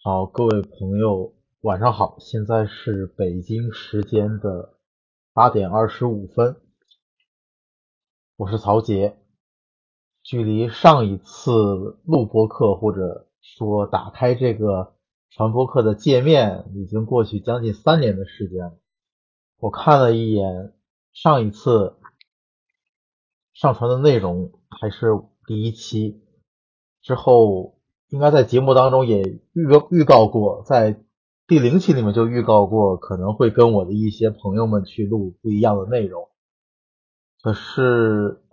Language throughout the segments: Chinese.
好，各位朋友，晚上好，现在是北京时间的8:25，我是曹杰。距离上一次录播课或者说打开这个传播课的界面，已经过去将近3年的时间了。我看了一眼上一次上传的内容，还是第一期，之后应该在节目当中也预告过，在第0期里面就预告过，可能会跟我的一些朋友们去录不一样的内容。可是，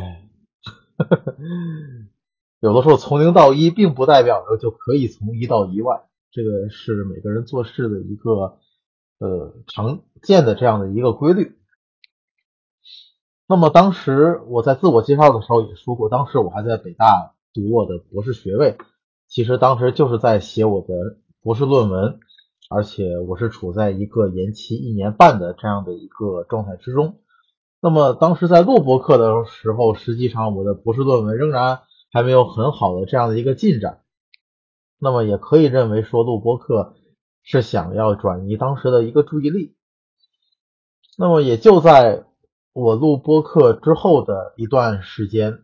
有的时候从0到1并不代表着就可以从1到1万，这个是每个人做事的一个常见的这样的一个规律。那么当时我在自我介绍的时候也说过，当时我还在北大读我的博士学位，其实当时就是在写我的博士论文，而且我是处在一个延期1年半的这样的一个状态之中。那么当时在录播课的时候，实际上我的博士论文仍然还没有很好的这样的一个进展，那么也可以认为说录播课是想要转移当时的一个注意力。那么也就在我录播课之后的一段时间，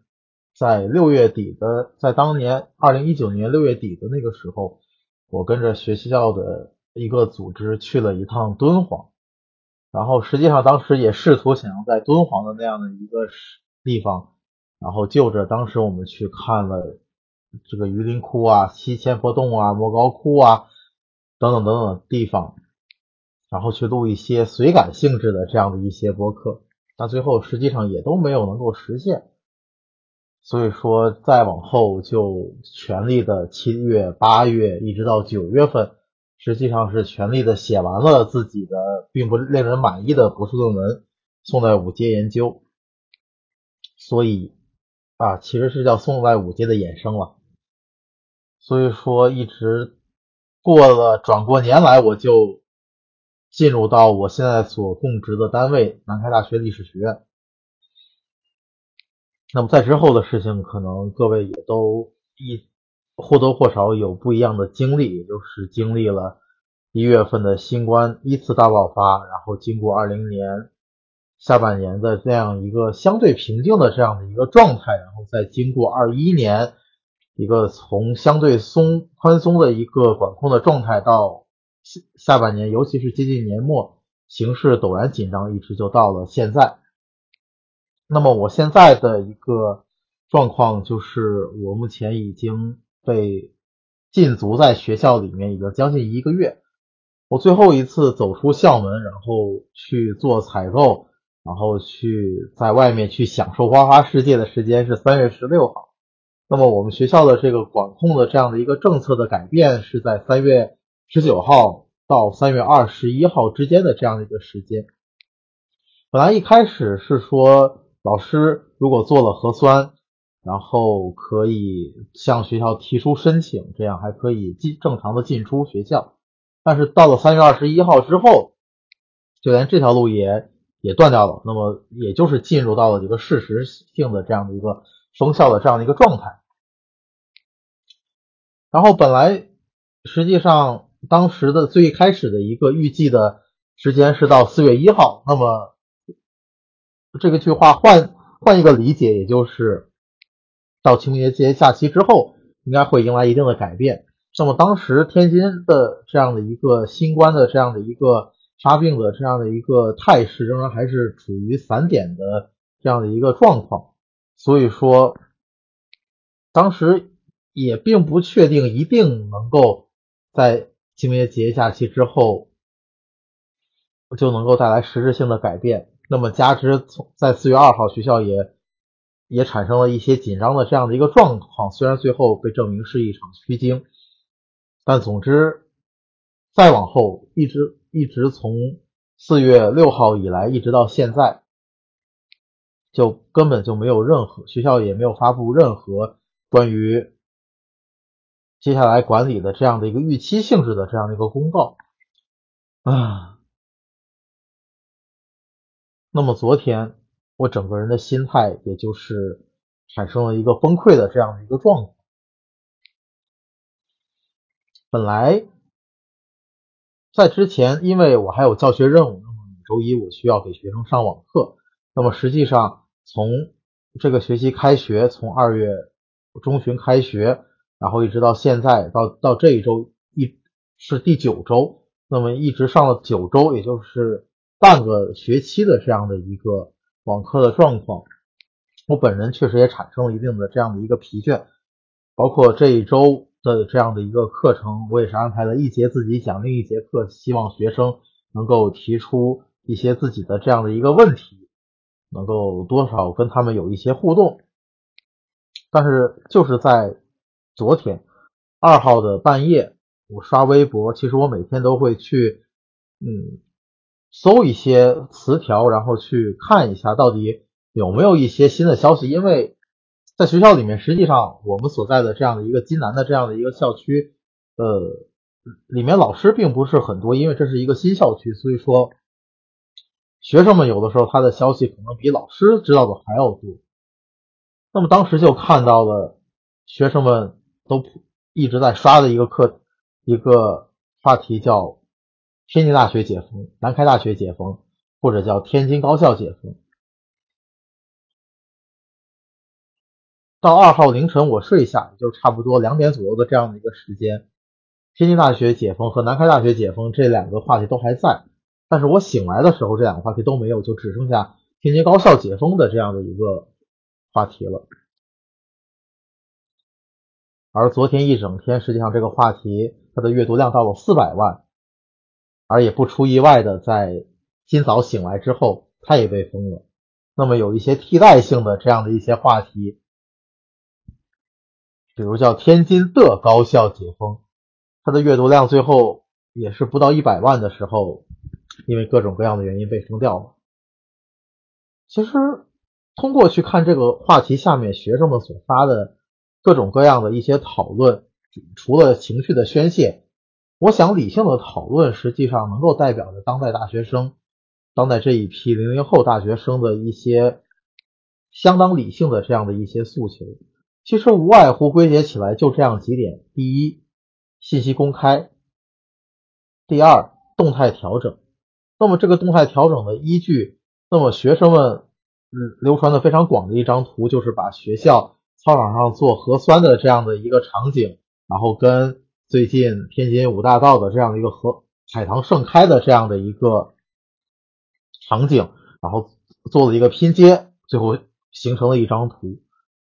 在当年2019年6月底的那个时候，我跟着学校的一个组织去了一趟敦煌，然后实际上当时也试图想要在敦煌的那样的一个地方，然后就着当时我们去看了这个榆林窟啊、西千佛洞啊、莫高窟啊等等等等地方，然后去录一些随感性质的这样的一些播客，但最后实际上也都没有能够实现。所以说再往后就全力的7月、8月一直到9月份，实际上是全力的写完了自己的并不令人满意的博士论文，送在五阶研究。所以其实是叫送在五阶的衍生了。所以说一直转过年来，我就进入到我现在所供职的单位南开大学历史学院。那么在之后的事情，可能各位也都或多或少有不一样的经历，也就是经历了1月份的新冠依次大爆发，然后经过20年下半年的这样一个相对平静的这样的一个状态，然后再经过21年一个从相对宽松的一个管控的状态到下半年，尤其是接近年末，形势陡然紧张，一直就到了现在。那么我现在的一个状况就是，我目前已经被禁足在学校里面已经将近1个月。我最后一次走出校门，然后去做采购，然后去在外面去享受花花世界的时间是3月16号。那么我们学校的这个管控的这样的一个政策的改变是在3月19号到3月21号之间的这样的一个时间。本来一开始是说老师如果做了核酸，然后可以向学校提出申请，这样还可以正常的进出学校。但是到了3月21号之后，就连这条路也断掉了，那么也就是进入到了一个事实性的这样的一个封校的这样的一个状态。然后本来实际上当时的最开始的一个预计的时间是到4月1号，那么这个句话换一个理解，也就是到清明节假期之后，应该会迎来一定的改变。那么当时天津的这样的一个新冠的这样的一个发病的这样的一个态势，仍然还是处于散点的这样的一个状况，所以说当时也并不确定一定能够在清明节假期之后就能够带来实质性的改变。那么加之在4月2号学校也产生了一些紧张的这样的一个状况，虽然最后被证明是一场虚惊，但总之再往后一直从4月6号以来一直到现在，就根本就没有学校也没有发布任何关于接下来管理的这样的一个预期性质的这样的一个公告啊。那么昨天我整个人的心态也就是产生了一个崩溃的这样的一个状况。 本来在之前，因为我还有教学任务，那么每周一我需要给学生上网课。那么实际上从这个学期开学，从2月中旬开学，然后一直到现在，到这一周是第9周，那么一直上了9周，也就是半个学期的这样的一个网课的状况。我本人确实也产生了一定的这样的一个疲倦，包括这一周的这样的一个课程，我也是安排了一节自己讲，另一节课希望学生能够提出一些自己的这样的一个问题，能够多少跟他们有一些互动。但是就是在昨天2号的半夜，我刷微博，其实我每天都会去搜一些词条，然后去看一下到底有没有一些新的消息。因为在学校里面，实际上我们所在的这样的一个金南的这样的一个校区，里面老师并不是很多，因为这是一个新校区，所以说学生们有的时候他的消息可能比老师知道的还要多。那么当时就看到了学生们都一直在刷的一个话题，叫天津大学解封、南开大学解封，或者叫天津高校解封。到2号凌晨我睡下，也就差不多2点左右的这样的一个时间，天津大学解封和南开大学解封这2个话题都还在，但是我醒来的时候这2个话题都没有，就只剩下天津高校解封的这样的一个话题了。而昨天一整天，实际上这个话题它的阅读量到了400万，而也不出意外的，在今早醒来之后，它也被封了。那么有一些替代性的这样的一些话题，比如叫天津的高校解封，它的阅读量最后也是不到100万的时候，因为各种各样的原因被封掉了。其实通过去看这个话题下面学生们所发的各种各样的一些讨论，除了情绪的宣泄，我想理性的讨论实际上能够代表着当代大学生，当代这一批00后大学生的一些相当理性的这样的一些诉求。其实无外乎归结起来就这样几点：第一，信息公开；第二，动态调整。那么这个动态调整的依据，那么学生们流传的非常广的一张图，就是把学校操场上做核酸的这样的一个场景，然后跟最近天津五大道的这样的一个海棠盛开的这样的一个场景，然后做了一个拼接，最后形成了一张图。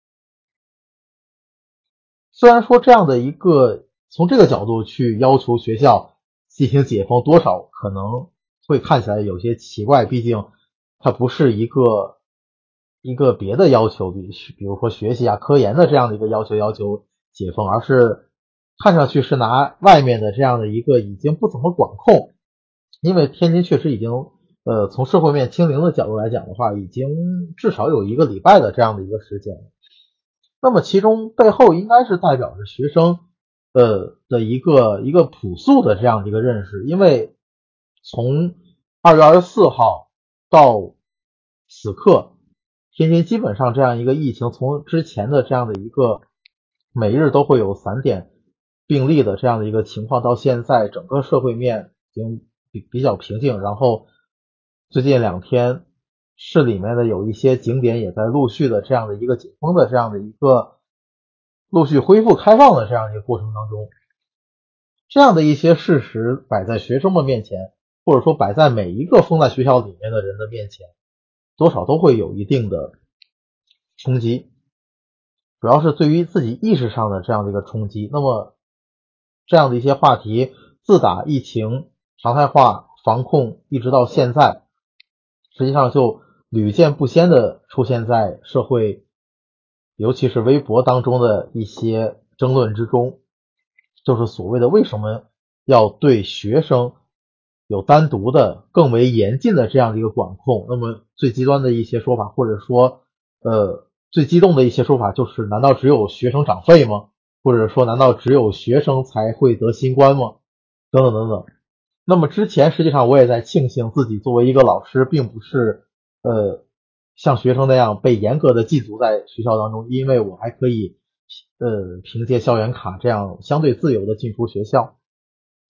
虽然说这样的一个从这个角度去要求学校进行解封，多少可能会看起来有些奇怪，毕竟它不是一个别的要求，比如说学习啊、科研的这样的一个要求解封，而是看上去是拿外面的这样的一个已经不怎么管控，因为天津确实已经从社会面清零的角度来讲的话，已经至少有1个礼拜的这样的一个时间了。那么其中背后应该是代表着学生的一个朴素的这样的一个认识，因为从2月24号到此刻，天津基本上这样一个疫情，从之前的这样的一个每日都会有3点病例的这样的一个情况，到现在整个社会面已经比较平静，然后最近2天市里面的有一些景点也在陆续的这样的一个解封的这样的一个陆续恢复开放的这样一个过程当中，这样的一些事实摆在学生们面前，或者说摆在每一个封在学校里面的人的面前，多少都会有一定的冲击，主要是对于自己意识上的这样的一个冲击。那么这样的一些话题，自打疫情常态化防控一直到现在，实际上就屡见不鲜的出现在社会，尤其是微博当中的一些争论之中，就是所谓的为什么要对学生有单独的更为严禁的这样的一个管控。那么最极端的一些说法，或者说最激动的一些说法，就是难道只有学生长肺吗？或者说难道只有学生才会得新冠吗？等等等等。那么之前实际上我也在庆幸自己作为一个老师，并不是像学生那样被严格的禁足在学校当中，因为我还可以凭借校园卡这样相对自由的进出学校。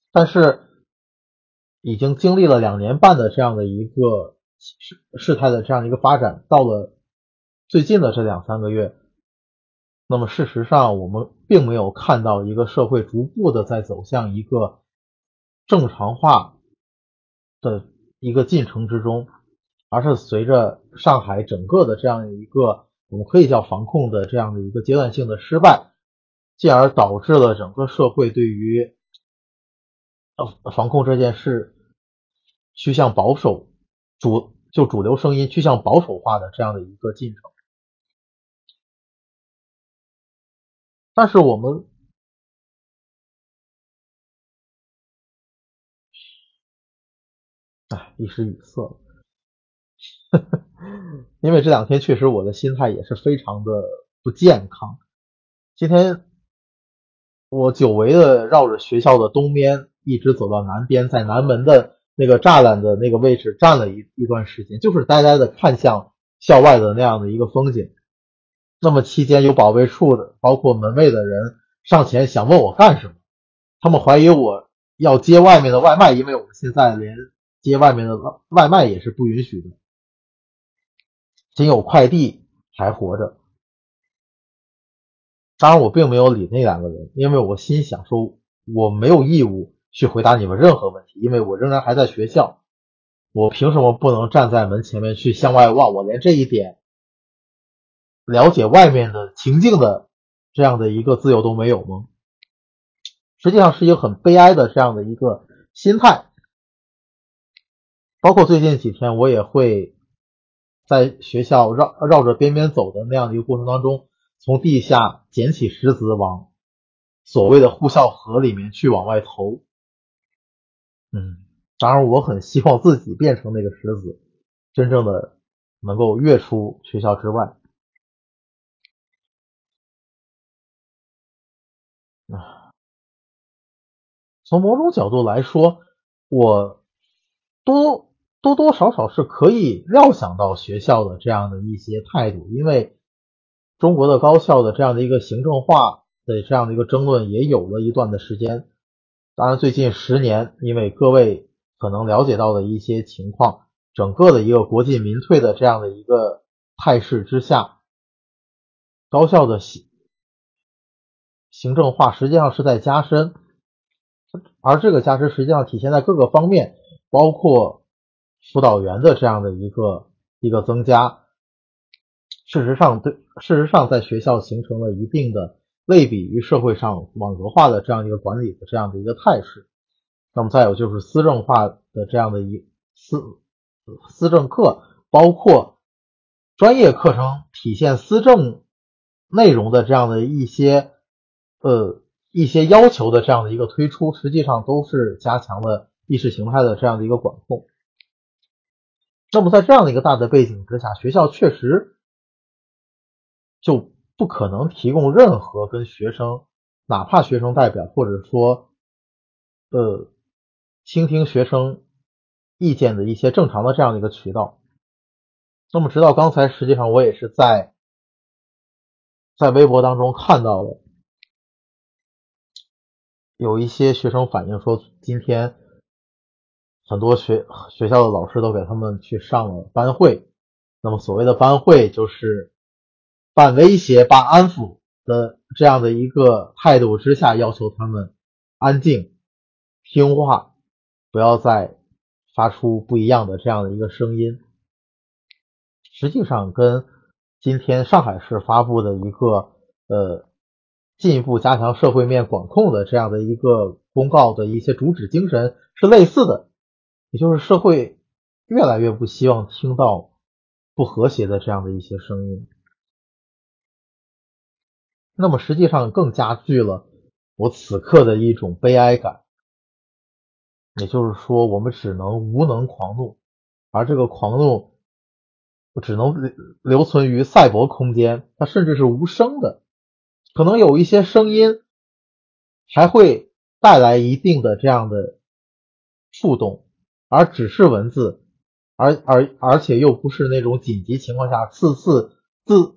但是已经经历了2年半的这样的一个事态的这样一个发展，到了最近的这2、3个月，那么事实上我们并没有看到一个社会逐步的在走向一个正常化的一个进程之中，而是随着上海整个的这样一个我们可以叫防控的这样的一个阶段性的失败，进而导致了整个社会对于防控这件事趋向保守，主流声音趋向保守化的这样的一个进程。但是我们一时语塞了，因为这2天确实我的心态也是非常的不健康。今天我久违的绕着学校的东边一直走到南边，在南门的那个栅栏的那个位置站了一段时间，就是呆呆的看向校外的那样的一个风景。那么期间有保卫处的，包括门卫的人上前想问我干什么，他们怀疑我要接外面的外卖，因为我们现在连接外面的外卖也是不允许的，仅有快递还活着。当然我并没有理那2个人，因为我心想说我没有义务去回答你们任何问题，因为我仍然还在学校，我凭什么不能站在门前面去向外望？我连这一点了解外面的情境的这样的一个自由都没有吗？实际上是一个很悲哀的这样的一个心态。包括最近几天我也会在学校绕着边边走的那样的一个过程当中，从地下捡起石子往所谓的护校河里面去往外投。当然我很希望自己变成那个石子，真正的能够跃出学校之外。从某种角度来说，我多多少少是可以料想到学校的这样的一些态度，因为中国的高校的这样的一个行政化的这样的一个争论也有了一段的时间。当然最近10年，因为各位可能了解到的一些情况，整个的一个国进民退的这样的一个态势之下，高校的行政化实际上是在加深，而这个加深实际上体现在各个方面，包括辅导员的这样的一个增加。事实上在学校形成了一定的类比于社会上网格化的这样一个管理的这样的一个态势。那么再有就是私政化的这样的私政课，包括专业课程体现私政内容的这样的一些要求的这样的一个推出，实际上都是加强了意识形态的这样的一个管控。那么在这样的一个大的背景之下，学校确实就不可能提供任何跟学生，哪怕学生代表或者说倾听学生意见的一些正常的这样的一个渠道。那么直到刚才，实际上我也是在微博当中看到了有一些学生反映说，今天很多学校的老师都给他们去上了班会。那么所谓的班会就是半威胁半安抚的这样的一个态度之下，要求他们安静听话，不要再发出不一样的这样的一个声音。实际上跟今天上海市发布的一个进一步加强社会面管控的这样的一个公告的一些主旨精神是类似的，也就是社会越来越不希望听到不和谐的这样的一些声音。那么实际上更加剧了我此刻的一种悲哀感，也就是说我们只能无能狂怒，而这个狂怒只能留存于赛博空间，它甚至是无声的，可能有一些声音还会带来一定的这样的触动，而只是文字，而且又不是那种紧急情况下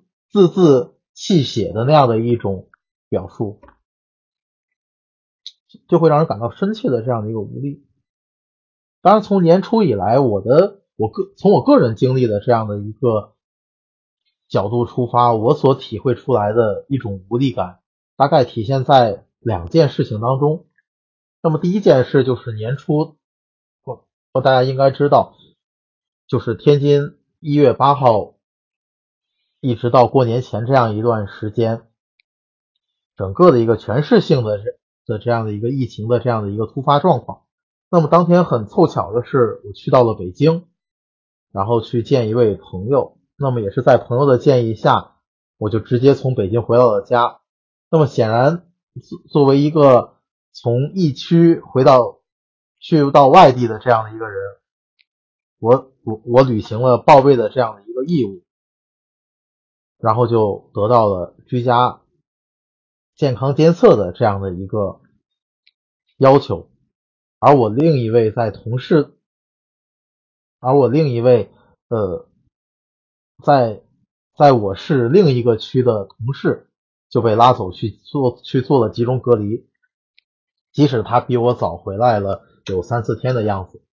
字字泣血的那样的一种表述。 就会让人感到深切的这样的一个无力。当然，从年初以来，从我个人经历的这样的一个角度出发，我所体会出来的一种无力感，大概体现在两件事情当中。那么第一件事就是年初，大家应该知道，就是天津1月8号一直到过年前这样一段时间，整个的一个全市性的这样的一个疫情的这样的一个突发状况。那么当天很凑巧的是，我去到了北京，然后去见一位朋友。那么也是在朋友的建议下，我就直接从北京回到了家。那么显然，作为一个从疫区去到外地的这样的一个人，我履行了报备的这样的一个义务，然后就得到了居家健康监测的这样的一个要求。而我另一位在同事，而我另一位呃在我市另一个区的同事就被拉走去做了集中隔离，即使他比我早回来了有3-4天的样子。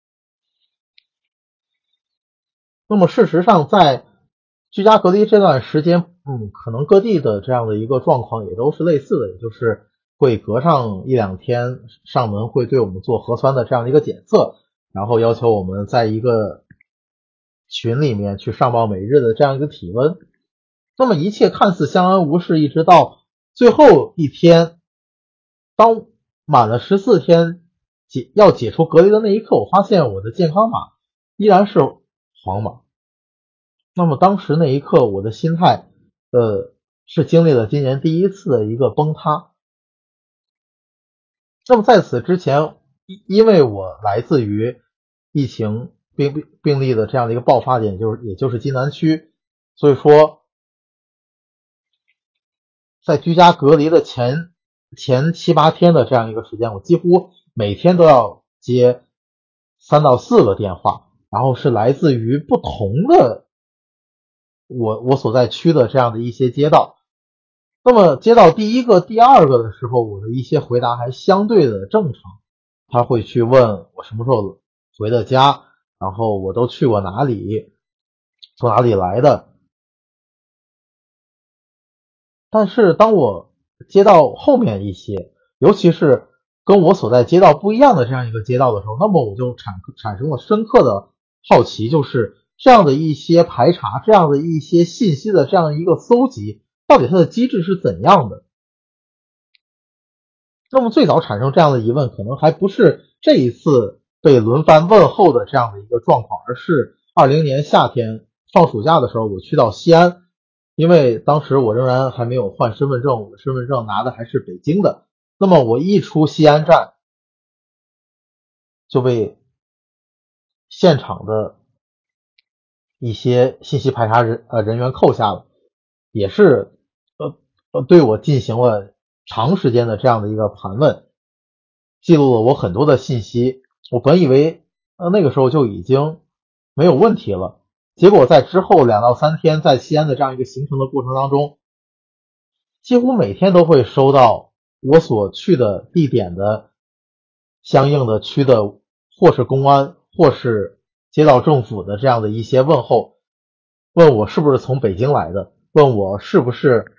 那么事实上，在居家隔离这段时间，可能各地的这样的一个状况也都是类似的，也就是会隔上1-2天上门会对我们做核酸的这样的一个检测，然后要求我们在一个群里面去上报每日的这样一个体温。那么一切看似相安无事，一直到最后一天，当满了14天要解除隔离的那一刻，我发现我的健康码依然是黄码。那么当时那一刻，我的心态是经历了今年第一次的一个崩塌。那么在此之前，因为我来自于疫情病例的这样的一个爆发点，也就是津南区，所以说在居家隔离的前7-8天的这样一个时间，我几乎每天都要接3到4个电话，然后是来自于不同的我所在区的这样的一些街道。那么接到第一个、第二个的时候，我的一些回答还相对的正常。他会去问我什么时候回的家，然后我都去过哪里，从哪里来的。但是当我接到后面一些，尤其是跟我所在街道不一样的这样一个街道的时候，那么我就产生了深刻的好奇，就是这样的一些排查，这样的一些信息的这样一个搜集，到底它的机制是怎样的？那么最早产生这样的疑问，可能还不是这一次被轮番问候的这样的一个状况，而是20年夏天放暑假的时候，我去到西安，因为当时我仍然还没有换身份证，我的身份证拿的还是北京的。那么我一出西安站，就被现场的一些信息排查人员扣下了，也是对我进行了长时间的这样的一个盘问，记录了我很多的信息。我本以为那个时候就已经没有问题了，结果在之后2到3天在西安的这样一个行程的过程当中，几乎每天都会收到我所去的地点的相应的区的或是公安或是街道政府的这样的一些问候，问我是不是从北京来的，问我是不是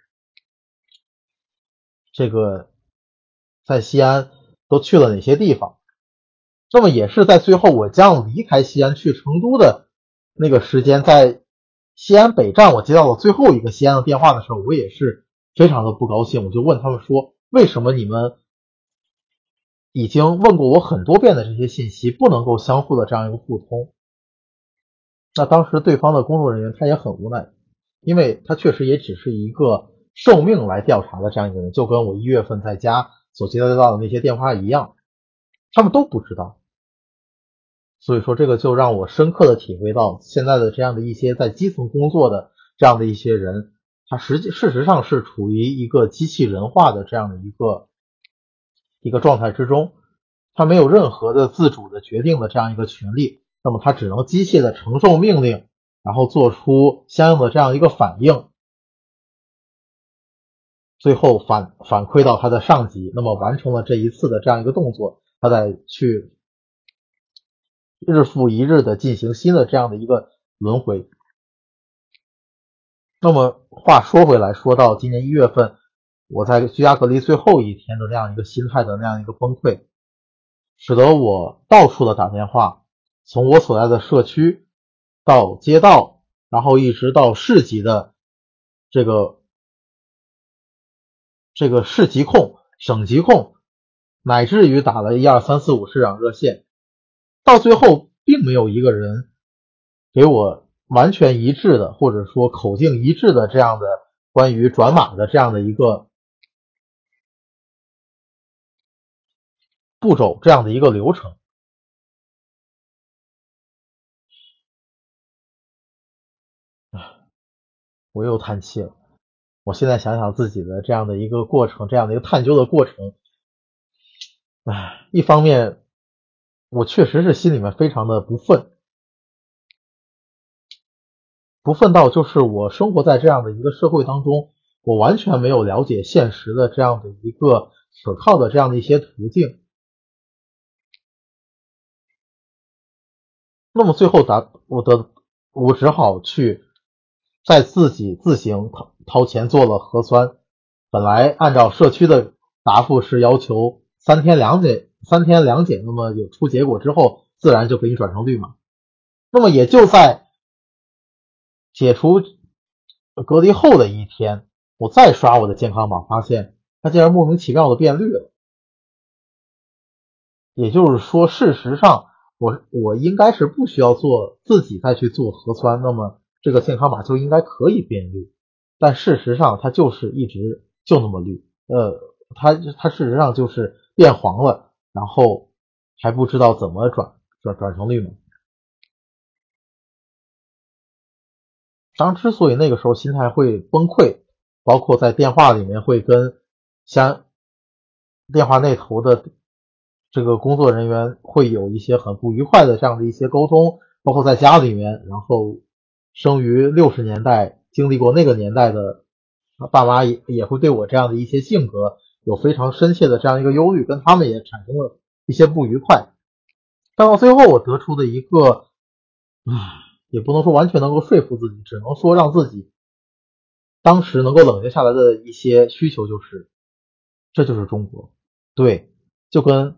这个在西安都去了哪些地方。那么也是在最后我将离开西安去成都的那个时间，在西安北站我接到了最后一个西安的电话的时候，我也是非常的不高兴，我就问他们说，为什么你们已经问过我很多遍的这些信息不能够相互的这样一个互通？那当时对方的工作人员他也很无奈，因为他确实也只是一个受命来调查的这样一个人，就跟我1月份在家所接到的那些电话一样，他们都不知道。所以说这个就让我深刻的体会到，现在的这样的一些在基层工作的这样的一些人，他事实上是处于一个机器人化的这样的一个状态之中，他没有任何的自主的决定的这样一个权利，那么他只能机械的承受命令，然后做出相应的这样一个反应。 最后反馈到他的上级，那么完成了这一次的这样一个动作，他再去日复一日的进行新的这样的一个轮回。那么话说回来，说到今年1月份，我在居家隔离最后一天的那样一个心态的那样一个崩溃，使得我到处的打电话，从我所在的社区到街道，然后一直到市级的这个市级控、省级控，乃至于打了12345市长热线，到最后并没有一个人给我完全一致的，或者说口径一致的这样的关于转码的这样的一个步骤，这样的一个流程。我又叹气了。我现在想想自己的这样的一个过程，这样的一个探究的过程，一方面我确实是心里面非常的不忿，不忿到就是我生活在这样的一个社会当中，我完全没有了解现实的这样的一个可靠的这样的一些途径。那么最后我只好去再自己自行掏钱做了核酸。本来按照社区的答复是要求3天2检，那么有出结果之后，自然就给你转成绿码。那么也就在解除隔离后的一天，我再刷我的健康码，发现它竟然莫名其妙的变绿了。也就是说，事实上我应该是不需要自己再去做核酸，那么这个健康码就应该可以变绿。但事实上它就是一直就那么绿，它事实上就是变黄了，然后还不知道怎么转成绿码。之所以那个时候心态会崩溃，包括在电话里面会跟电话那头的这个工作人员会有一些很不愉快的这样的一些沟通，包括在家里面，然后生于60年代，经历过那个年代的爸妈也会对我这样的一些性格有非常深切的这样一个忧虑，跟他们也产生了一些不愉快。但到最后我得出的一个也不能说完全能够说服自己，只能说让自己当时能够冷静下来的一些需求就是，这就是中国。对，就跟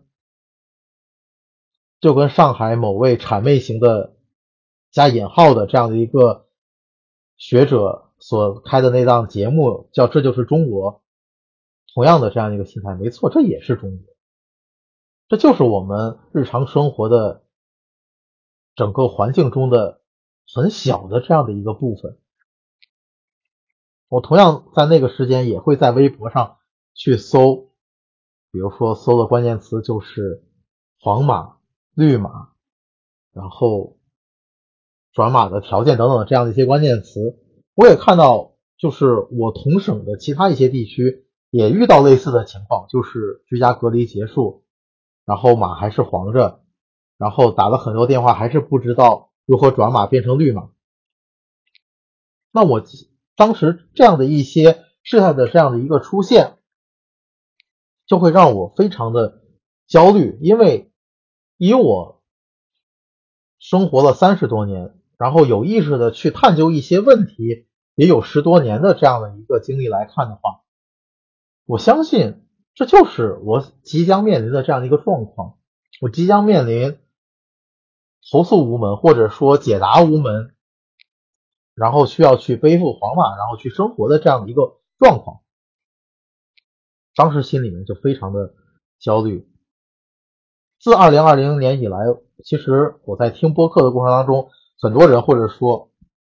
上海某位谄媚型的加引号的这样的一个学者所开的那档节目叫《这就是中国》，同样的这样一个心态，没错，这也是中国，这就是我们日常生活的整个环境中的很小的这样的一个部分。我同样在那个时间也会在微博上去搜，比如说搜的关键词就是黄码、绿码，然后转码的条件等等的这样的一些关键词。我也看到就是我同省的其他一些地区也遇到类似的情况，就是居家隔离结束，然后码还是黄着，然后打了很多电话还是不知道如何转码变成绿码。那我当时这样的一些事态的这样的一个出现，就会让我非常的焦虑，因为以我生活了30多年，然后有意识的去探究一些问题，也有10多年的这样的一个经历来看的话，我相信这就是我即将面临的这样的一个状况。我即将面临投诉无门，或者说解答无门，然后需要去背负黄码，然后去生活的这样的一个状况。当时心里面就非常的焦虑。自2020年以来，其实我在听播客的过程当中，很多人或者说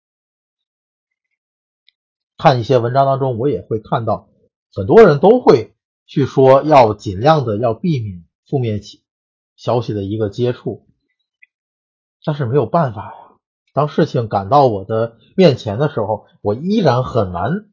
看一些文章当中，我也会看到很多人都会去说要尽量的要避免负面消息的一个接触，但是没有办法呀。当事情赶到我的面前的时候，我依然很难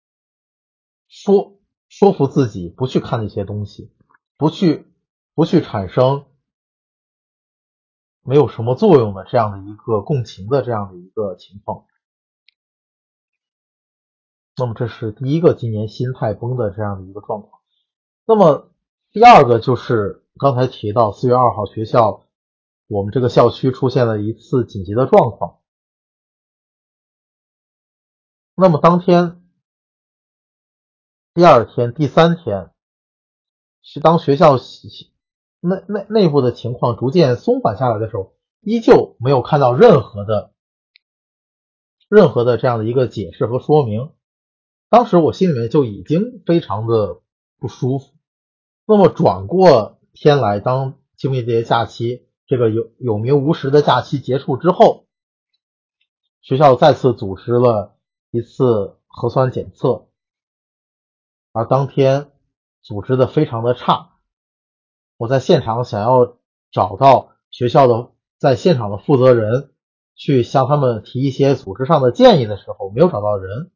说服自己不去看那些东西，不去产生没有什么作用的这样的一个共情的这样的一个情况。 那么这是第一个今年心态崩的这样的一个状况。那么第二个就是刚才提到4月2号我们这个校区出现了一次紧急的状况。那么当天、第二天、第三天，是当学校内部的情况逐渐松缓下来的时候，依旧没有看到任何的这样的一个解释和说明。当时我心里面就已经非常的不舒服。那么转过天来，当清明节假期这个有名无实的假期结束之后，学校再次组织了一次核酸检测，而当天组织的非常的差。我在现场想要找到学校的在现场的负责人，去向他们提一些组织上的建议的时候，没有找到人。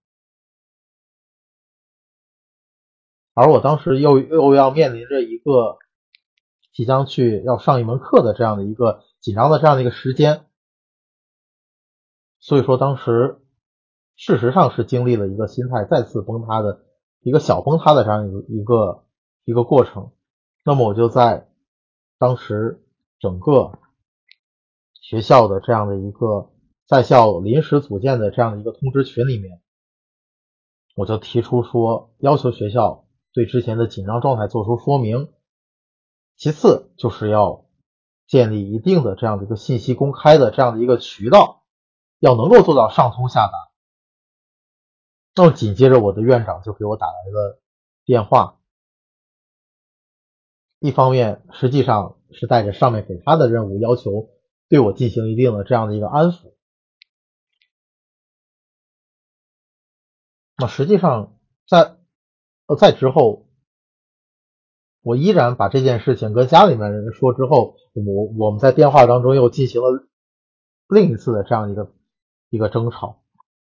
而我当时又要面临着一个即将要上一门课的这样的一个紧张的这样的一个时间，所以说当时事实上是经历了一个心态再次崩塌的一个小崩塌的这样一个过程。那么我就在当时整个学校的这样的一个在校临时组建的这样的一个通知群里面，我就提出说要求学校对之前的紧张状态做出说明，其次就是要建立一定的这样的一个信息公开的这样的一个渠道，要能够做到上通下达。那么紧接着我的院长就给我打来了电话，一方面实际上是带着上面给他的任务，要求对我进行一定的这样的一个安抚。那实际上在之后，我依然把这件事情跟家里面人说之后，我们在电话当中又进行了另一次的这样一个争吵。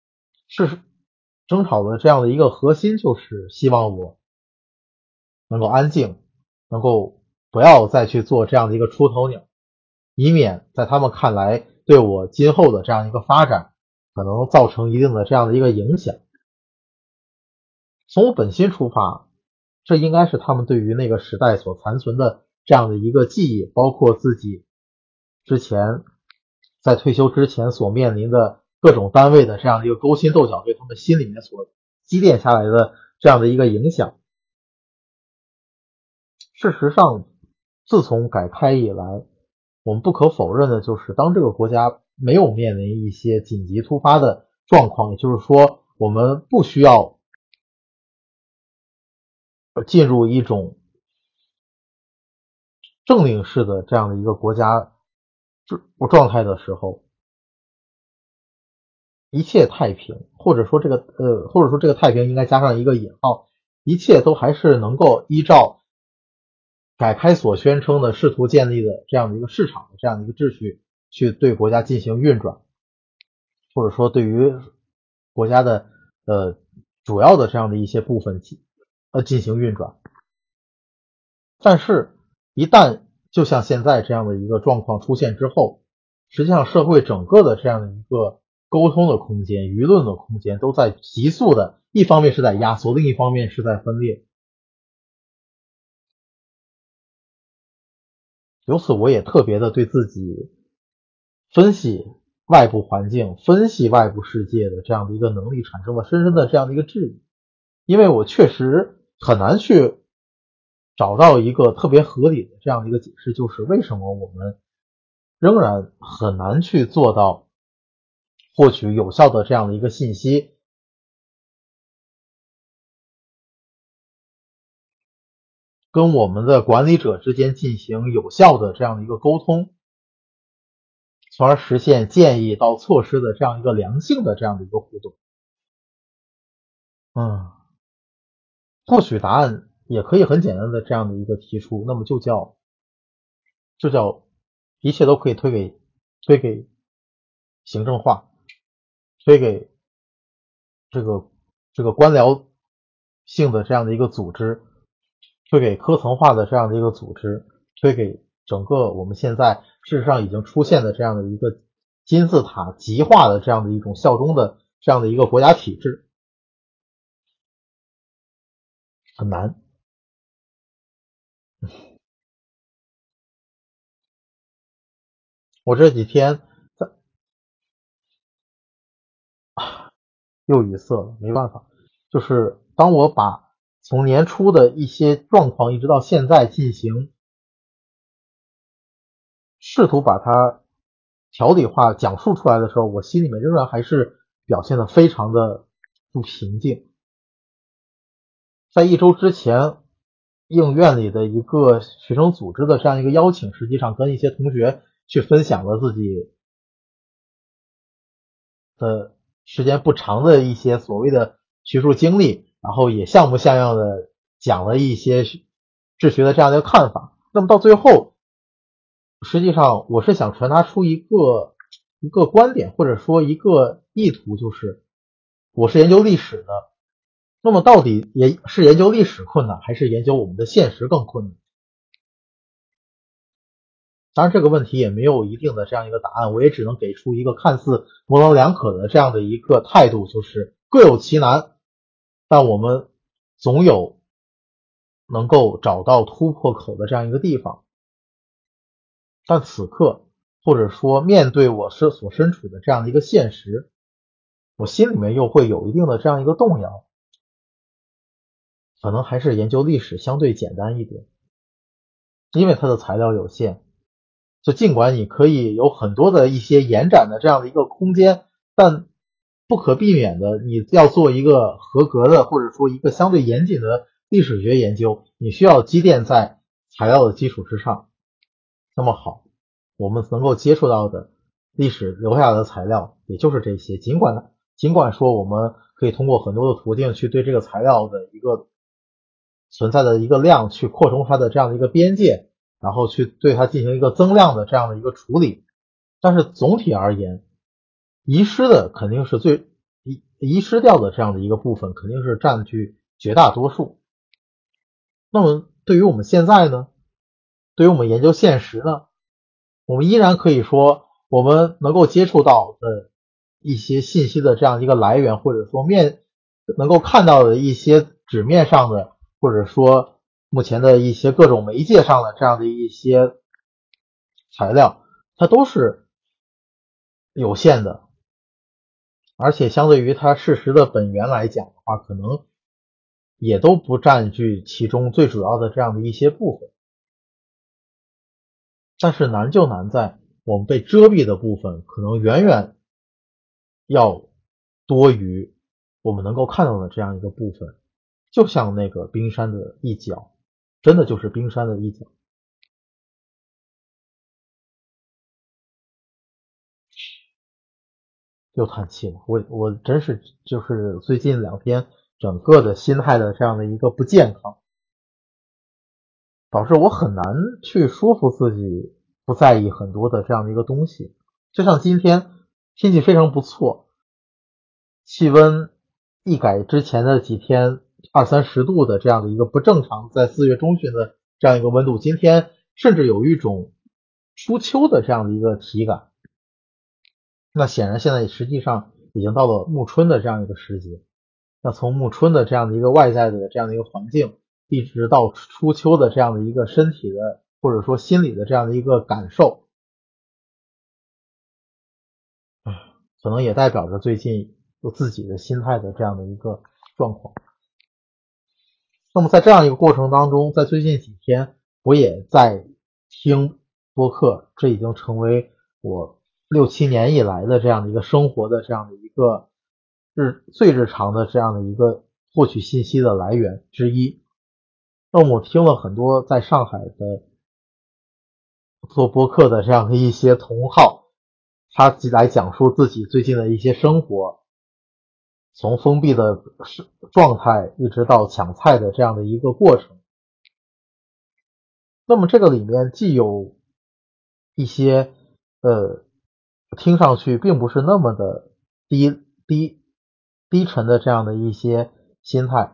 争吵的这样的一个核心就是希望我能够安静，能够不要再去做这样的一个出头鸟，以免在他们看来对我今后的这样一个发展可能造成一定的这样的一个影响。从我本心出发，这应该是他们对于那个时代所残存的这样的一个记忆，包括自己之前在退休之前所面临的各种单位的这样的一个勾心斗角，对他们心里面所积淀下来的这样的一个影响。事实上，自从改开以来，我们不可否认的就是，当这个国家没有面临一些紧急突发的状况，也就是说，我们不需要进入一种政令式的这样的一个国家状态的时候，一切太平，或者说这个太平应该加上一个引号，一切都还是能够依照改开所宣称的试图建立的这样的一个市场的这样的一个秩序去对国家进行运转，或者说对于国家的主要的这样的一些部分进行运转。但是，一旦就像现在这样的一个状况出现之后，实际上社会整个的这样的一个沟通的空间、舆论的空间都在急速的，一方面是在压缩，另一方面是在分裂。由此，我也特别的对自己分析外部环境、分析外部世界的这样的一个能力产生了深深的这样的一个质疑，因为我确实很难去找到一个特别合理的这样的一个解释，就是为什么我们仍然很难去做到获取有效的这样的一个信息，跟我们的管理者之间进行有效的这样的一个沟通，从而实现建议到措施的这样一个良性的这样的一个互动。或许答案也可以很简单的这样的一个提出，那么就叫一切都可以推给行政化，推给这个官僚性的这样的一个组织，推给科层化的这样的一个组织，推给整个我们现在事实上已经出现的这样的一个金字塔极化的这样的一种效忠的这样的一个国家体制。 很难。我这几天在又语塞了，没办法，就是当我把从年初的一些状况一直到现在进行试图把它条理化讲述出来的时候，我心里面仍然还是表现的非常的不平静。在一周之前，应院里的一个学生组织的这样一个邀请，实际上跟一些同学去分享了自己的时间不长的一些所谓的学术经历，然后也像模像样的讲了一些治学的这样的一个看法。那么到最后，实际上我是想传达出一个观点，或者说一个意图，就是我是研究历史的，那么到底也是研究历史困难，还是研究我们的现实更困难？当然这个问题也没有一定的这样一个答案，我也只能给出一个看似模棱两可的这样的一个态度，就是各有其难，但我们总有能够找到突破口的这样一个地方。但此刻，或者说面对我所身处的这样的一个现实，我心里面又会有一定的这样一个动摇，可能还是研究历史相对简单一点，因为它的材料有限，就尽管你可以有很多的一些延展的这样的一个空间，但不可避免的，你要做一个合格的或者说一个相对严谨的历史学研究，你需要积淀在材料的基础之上。那么好，我们能够接触到的历史留下来的材料也就是这些，尽管说我们可以通过很多的途径去对这个材料的一个存在的一个量去扩充它的这样的一个边界，然后去对它进行一个增量的这样的一个处理，但是总体而言，遗失的肯定是遗失掉的这样的一个部分肯定是占据绝大多数。那么对于我们现在呢，对于我们研究现实呢，我们依然可以说我们能够接触到的一些信息的这样一个来源，或者说能够看到的一些纸面上的，或者说目前的一些各种媒介上的这样的一些材料，它都是有限的，而且相对于它事实的本源来讲的话，可能也都不占据其中最主要的这样的一些部分。但是难就难在我们被遮蔽的部分可能远远要多于我们能够看到的这样一个部分，就像那个冰山的一角，真的就是冰山的一角。又叹气了，我真是就是最近2天整个的心态的这样的一个不健康，导致我很难去说服自己不在意很多的这样的一个东西。就像今天天气非常不错，气温一改之前的几天20-30度的这样的一个不正常，在4月中旬的这样一个温度，今天甚至有一种初秋的这样的一个体感。那显然现在实际上已经到了暮春的这样一个时节。那从暮春的这样的一个外在的这样的一个环境，一直到初秋的这样的一个身体的或者说心理的这样的一个感受，可能也代表着最近我自己的心态的这样的一个状况。那么在这样一个过程当中，在最近几天，我也在听播客，这已经成为我6-7年以来的这样的一个生活的这样的一个最日常的这样的一个获取信息的来源之一。那么我听了很多在上海的做播客的这样的一些同好，他来讲述自己最近的一些生活，从封闭的状态一直到抢菜的这样的一个过程。那么这个里面既有一些听上去并不是那么的低低沉的这样的一些心态，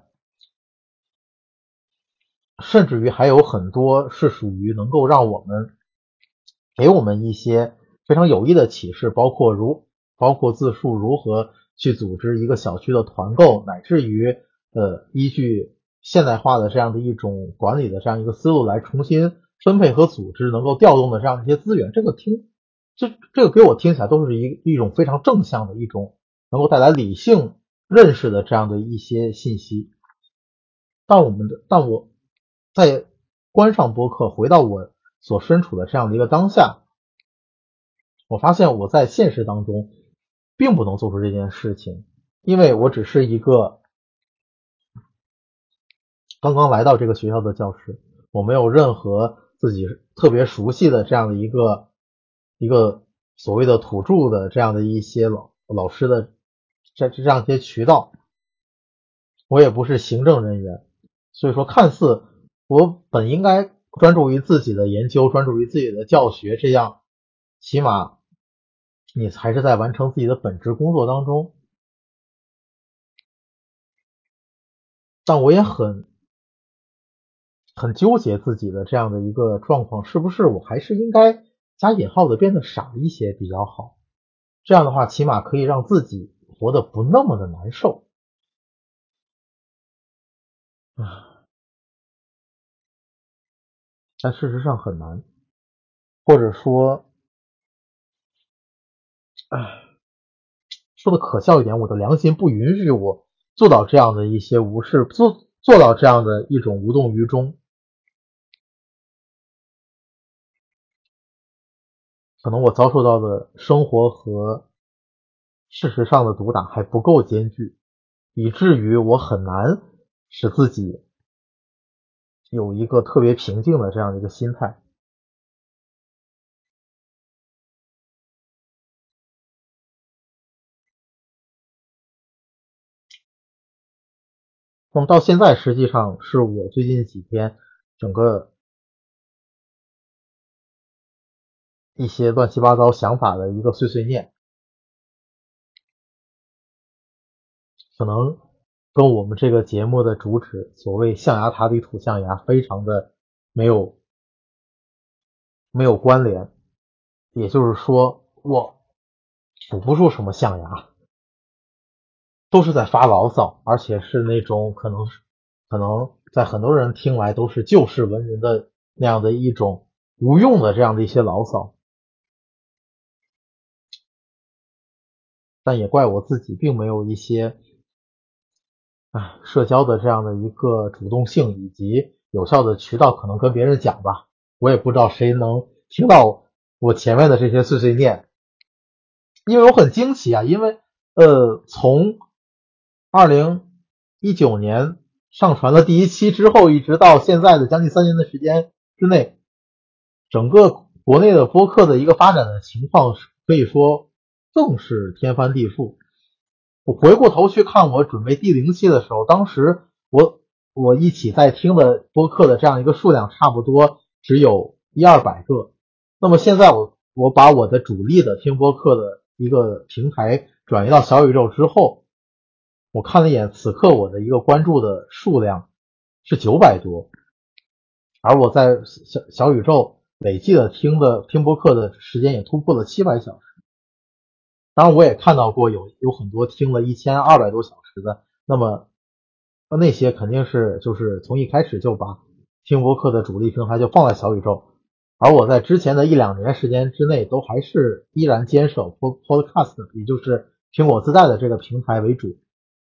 甚至于还有很多是属于能够让我们给我们一些非常有益的启示，包括自述如何去组织一个小区的团购，乃至于依据现代化的这样的一种管理的这样一个思路来重新分配和组织能够调动的这样一些资源，这个给我听起来都是一种非常正向的一种能够带来理性认识的这样的一些信息。但我在关上播客，回到我所身处的这样的一个当下，我发现我在现实当中并不能做出这件事情，因为我只是一个刚刚来到这个学校的教师，我没有任何自己特别熟悉的这样的一个所谓的土著的这样的一些老师的这样一些渠道，我也不是行政人员，所以说看似我本应该专注于自己的研究，专注于自己的教学，这样起码你还是在完成自己的本职工作当中。但我也很纠结自己的这样的一个状况，是不是我还是应该加引号的变得傻一些比较好？这样的话，起码可以让自己活得不那么的难受。但事实上很难，或者说，唉，说的可笑一点，我的良心不允许我做到这样的一些无视，做到这样的一种无动于衷。可能我遭受到的生活和事实上的毒打还不够艰巨，以至于我很难使自己有一个特别平静的这样的一个心态。那么到现在，实际上是我最近几天整个一些乱七八糟想法的一个碎碎念，可能跟我们这个节目的主旨所谓象牙塔里吐象牙非常的没有没有关联。也就是说，我吐不出什么象牙，都是在发牢骚，而且是那种可能在很多人听来都是就事闻人的那样的一种无用的这样的一些牢骚。但也怪我自己并没有一些社交的这样的一个主动性以及有效的渠道，可能跟别人讲吧。我也不知道谁能听到我前面的这些碎碎念，因为我很惊奇啊，因为从2019年上传了第一期之后，一直到现在的将近3年的时间之内，整个国内的播客的一个发展的情况可以说更是天翻地覆。我回过头去看我准备第0期的时候，当时我一起在听的播客的这样一个数量差不多只有100-200个。那么现在我把我的主力的听播客的一个平台转移到小宇宙之后，我看了一眼此刻我的一个关注的数量是900多，而我在小宇宙累计的听播客的时间也突破了700小时。当然我也看到过有很多听了1200多小时的，那么那些肯定是就是从一开始就把听播客的主力平台就放在小宇宙，而我在之前的1-2年时间之内都还是依然坚守 Podcast， 也就是苹果自带的这个平台为主。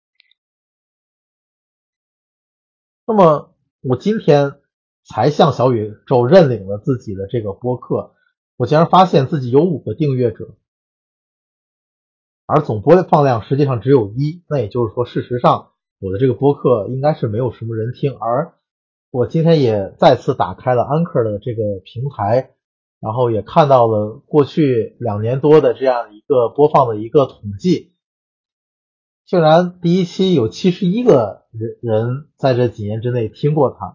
那么我今天才向小宇宙认领了自己的这个播客，我竟然发现自己有5个订阅者，而总播放量实际上只有1，那也就是说事实上我的这个播客应该是没有什么人听。而我今天也再次打开了 Anchor 的这个平台，然后也看到了过去2年多的这样一个播放的一个统计，竟然第一期有71个人在这几年之内听过它，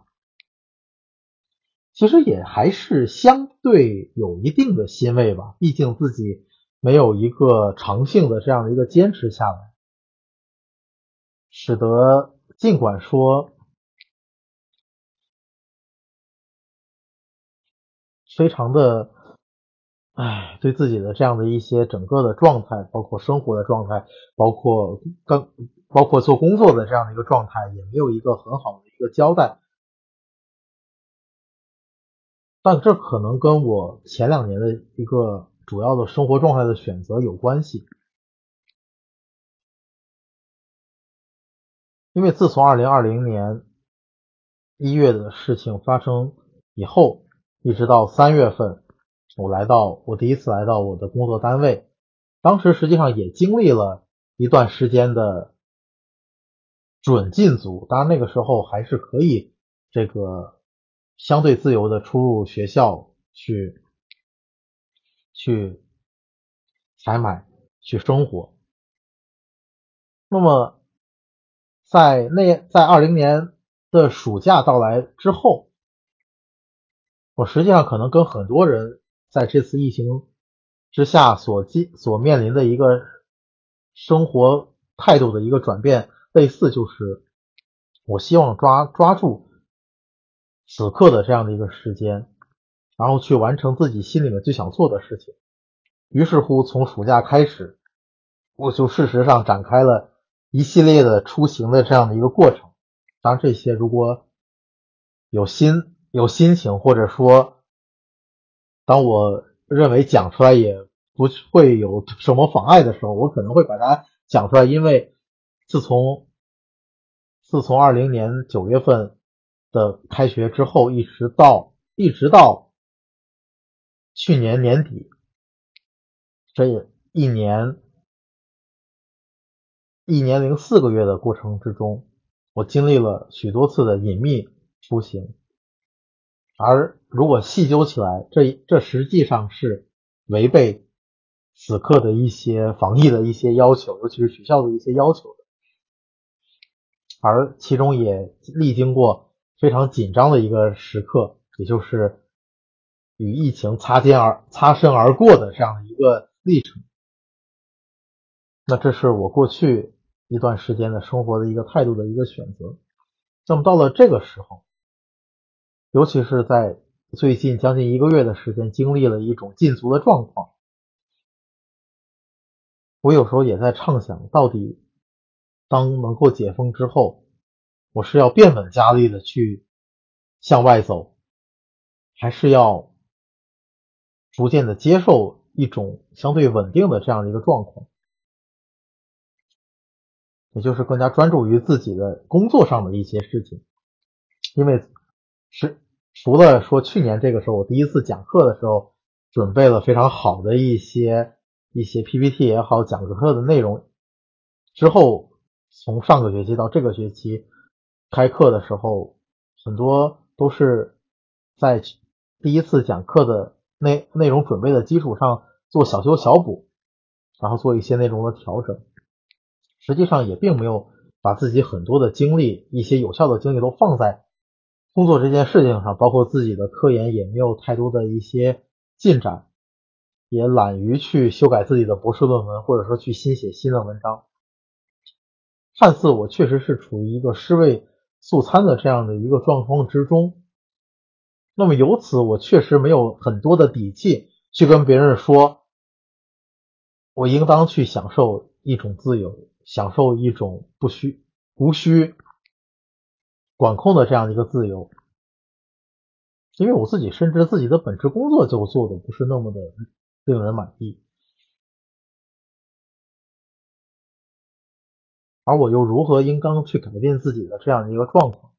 其实也还是相对有一定的欣慰吧，毕竟自己没有一个长性的这样的一个坚持下来，使得尽管说非常的对自己的这样的一些整个的状态，包括生活的状态，包括包括做工作的这样的一个状态，也没有一个很好的一个交代。但这可能跟我前2年的一个主要的生活状态的选择有关系。因为自从2020年1月的事情发生以后，一直到3月份，我第一次来到我的工作单位，当时实际上也经历了一段时间的准禁足，当然那个时候还是可以这个相对自由的出入学校去采买去生活。那么在20年的暑假到来之后，我实际上可能跟很多人在这次疫情之下所面临的一个生活态度的一个转变类似，就是我希望抓住此刻的这样的一个时间，然后去完成自己心里面最想做的事情。于是乎，从暑假开始，我就事实上展开了一系列的出行的这样的一个过程。当然，这些如果有心情，或者说当我认为讲出来也不会有什么妨碍的时候，我可能会把它讲出来。因为自从20年9月份的开学之后，一直到去年年底，这一年零4个月的过程之中，我经历了许多次的隐秘出行。而如果细究起来，这实际上是违背此刻的一些防疫的一些要求，尤其是学校的一些要求的。而其中也历经过非常紧张的一个时刻，也就是与疫情擦身而过的这样的一个历程。那这是我过去一段时间的生活的一个态度的一个选择。那么到了这个时候，尤其是在最近将近1个月的时间，经历了一种禁足的状况，我有时候也在畅想，到底当能够解封之后，我是要变本加厉的去向外走，还是要逐渐的接受一种相对稳定的这样的一个状况，也就是更加专注于自己的工作上的一些事情。因为是除了说去年这个时候我第一次讲课的时候准备了非常好的一些 PPT 也好，讲课的内容之后，从上个学期到这个学期开课的时候，很多都是在第一次讲课的内容准备的基础上做小修小补，然后做一些内容的调整。实际上也并没有把自己很多的精力，一些有效的精力都放在工作这件事情上，包括自己的科研也没有太多的一些进展，也懒于去修改自己的博士论文，或者说去新写新的文章。看似我确实是处于一个尸位素餐的这样的一个状况之中，那么由此我确实没有很多的底气去跟别人说，我应当去享受一种自由，享受一种无需管控的这样的一个自由。因为我自己深知自己的本职工作就做的不是那么的令人满意，而我又如何应当去改变自己的这样的一个状况？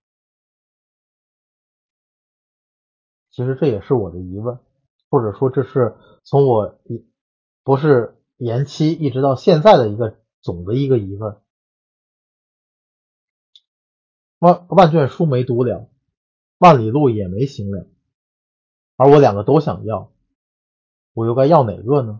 其实这也是我的疑问，或者说这是从我博士延期一直到现在的一个总的一个疑问。万卷书没读了，万里路也没行了，而我两个都想要，我又该要哪个呢？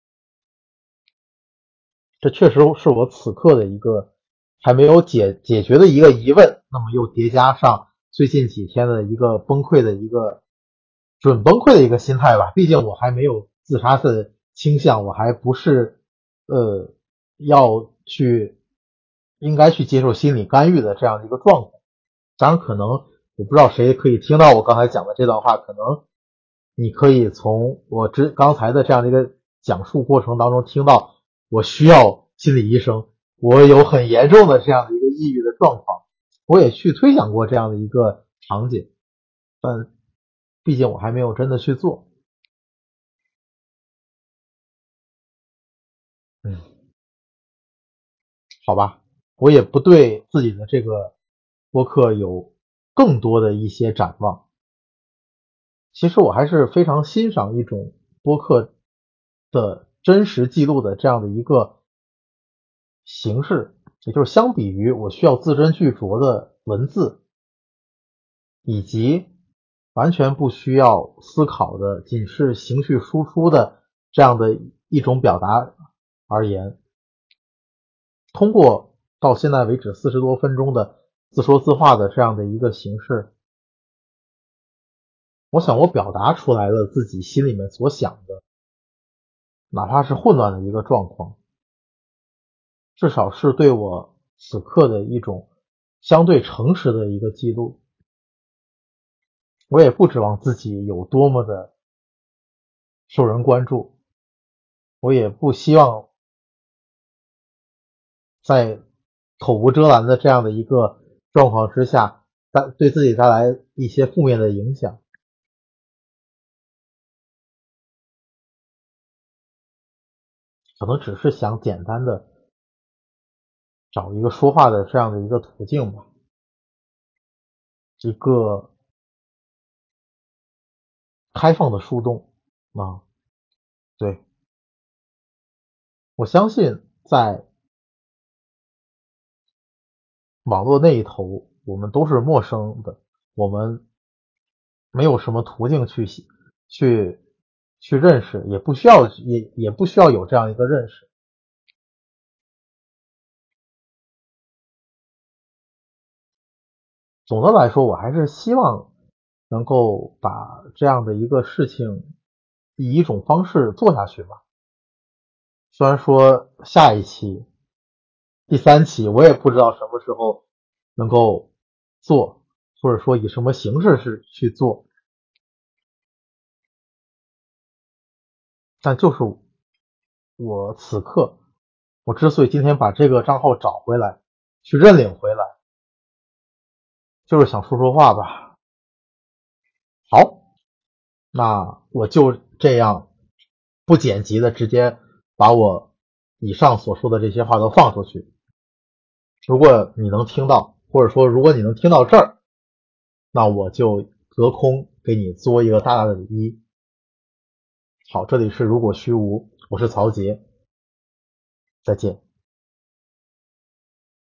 这确实是我此刻的一个还没有解决的一个疑问。那么又叠加上最近几天的一个准崩溃的一个心态吧。毕竟我还没有自杀的倾向，我还不是要去应该去接受心理干预的这样的一个状况。当然可能我不知道谁可以听到我刚才讲的这段话，可能你可以从我刚才的这样的一个讲述过程当中听到，我需要心理医生，我有很严重的这样的一个抑郁的状况，我也去推想过这样的一个场景，但毕竟我还没有真的去做。好吧，我也不对自己的这个播客有更多的一些展望。其实我还是非常欣赏一种播客的真实记录的这样的一个形式，也就是相比于我需要字斟句酌的文字，以及完全不需要思考的仅是情绪输出的这样的一种表达而言，通过到现在为止40多分钟的自说自话的这样的一个形式，我想我表达出来了自己心里面所想的，哪怕是混乱的一个状况，至少是对我此刻的一种相对诚实的一个记录。我也不指望自己有多么的受人关注，我也不希望在口无遮拦的这样的一个状况之下，对自己带来一些负面的影响。可能只是想简单的找一个说话的这样的一个途径吧，一个开放的树洞啊。对，我相信在网络那一头，我们都是陌生的，我们没有什么途径去去认识，也不需要有这样一个认识。总的来说，我还是希望能够把这样的一个事情以一种方式做下去吧。虽然说下一期第3期我也不知道什么时候能够做，或者说以什么形式是去做，但就是我此刻，我之所以今天把这个账号找回来，去认领回来，就是想说说话吧。好，那我就这样不剪辑的直接把我以上所说的这些话都放出去。如果你能听到，或者说如果你能听到这儿，那我就隔空给你作一个大大的1。好，这里是如果虚无，我是曹杰，再见。